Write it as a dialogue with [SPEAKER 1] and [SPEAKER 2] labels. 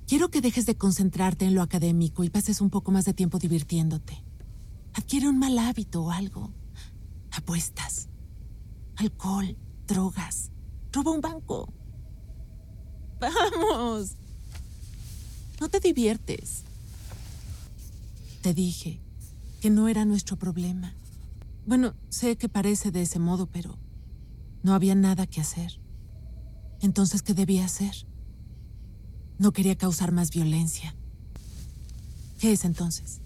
[SPEAKER 1] Quiero que dejes de concentrarte en lo académico y pases un poco más de tiempo divirtiéndote. Adquiere un mal hábito o algo. Apuestas, alcohol, drogas. Roba un banco. ¡Vamos! No te diviertes. Te dije que no era nuestro problema. Bueno, sé que parece de ese modo, pero no había nada que hacer. Entonces, ¿qué debía hacer? No quería causar más violencia. ¿Qué es entonces?